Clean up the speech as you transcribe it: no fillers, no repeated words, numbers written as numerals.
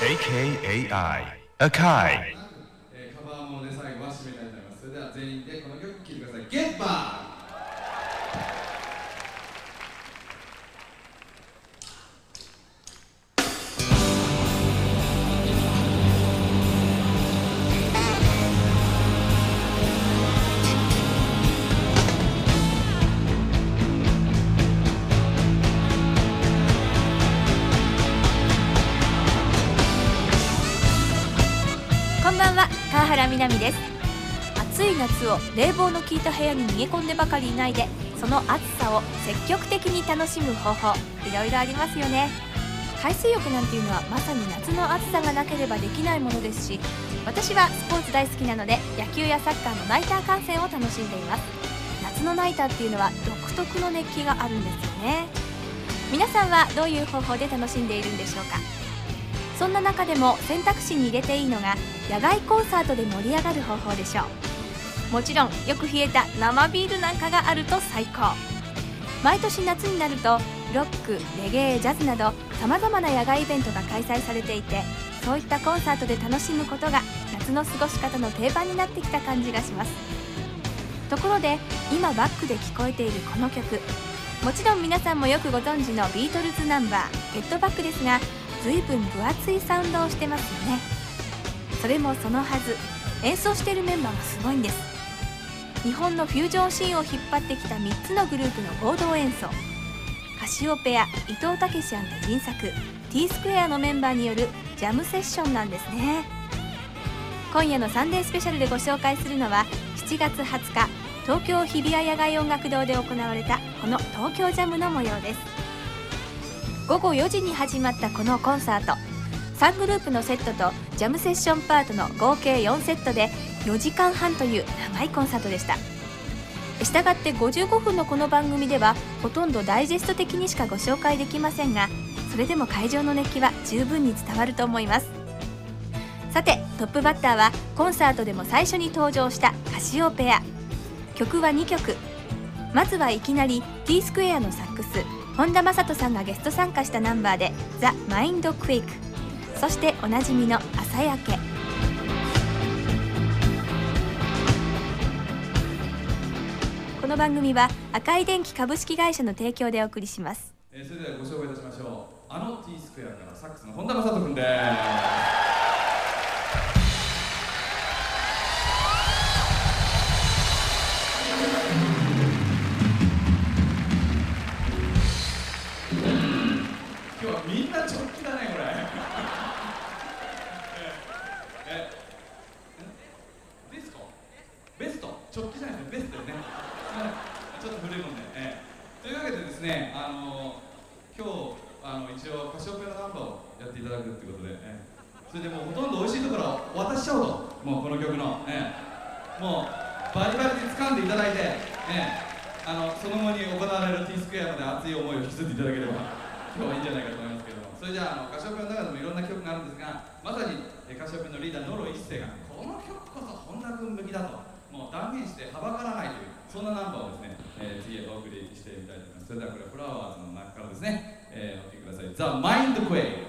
AKAI Akai。 カバーもので最後は締めたいと思います。それでは全員でこの曲聴いてください。Get Back。 こんばんは、川原みなみです。暑い夏を冷房の効いた部屋に逃げ込んでばかりいないで、その暑さを積極的に楽しむ方法、いろいろありますよね。海水浴なんていうのはまさに夏の暑さがなければできないものですし、私はスポーツ大好きなので野球やサッカーのナイター観戦を楽しんでいます。夏のナイターっていうのは独特の熱気があるんですよね。皆さんはどういう方法で楽しんでいるんでしょうか。そんな中でも選択肢に入れていいのが野外コンサートで盛り上がる方法でしょう。もちろんよく冷えた生ビールなんかがあると最高。毎年夏になるとロック、レゲエ、ジャズなどさまざまな野外イベントが開催されていて、そういったコンサートで楽しむことが夏の過ごし方の定番になってきた感じがします。ところで今バックで聞こえているこの曲、もちろん皆さんもよくご存知のビートルズナンバー「ゲットバック」ですが、随分分厚いサウンドをしてますよね。それもそのはず、演奏しているメンバーがすごいんです。日本のフュージョンシーンを引っ張ってきた3つのグループの合同演奏、カシオペア、伊藤武仁作 T スクエアのメンバーによるジャムセッションなんですね。今夜のサンデースペシャルでご紹介するのは7月20日東京日比谷野外音楽堂で行われたこの東京ジャムの模様です。午後4時に始まったこのコンサート、3グループのセットとジャムセッションパートの合計4セットで4時間半という長いコンサートでした。したがって55分のこの番組ではほとんどダイジェスト的にしかご紹介できませんが、それでも会場の熱気は十分に伝わると思います。さてトップバッターはコンサートでも最初に登場したカシオペア。曲は2曲。まずはいきなり T スクエアのサックス本田正人さんがゲスト参加したナンバーで「ザ・マインド・クエイク」、そしておなじみの「朝焼け」。この番組は赤い電気株式会社の提供でお送りします。 それではご紹介いたしましょう。あの T スクエアからサックスの本田正人君です。今日はみんな直帰だねこれ。ベスト？ベスト？直帰じゃないですね、ベストよね。ちょっと古いもんね。というわけでですね、今日一応カシオペアのナンバーをやっていただくということで、それでもうほとんど美味しいところを渡しちゃおうと、もうこの曲の、もうバリバリに掴んでいただいて、その後に行われる T スクエアまで熱い思いを引き継いでいただければ今日はいいんじゃないかと思いますけれども、それじゃあカシオペアの中でもいろんな曲があるんですが、まさにカシオペアのリーダー野呂一世がこの曲こそ本田君向きだともう断言してはばからないという、そんなナンバーをですね、次へお送りしてみたいと思います。それではこれはフラワーズの中からですね、お聴きください。ザ・マインド・クエイ。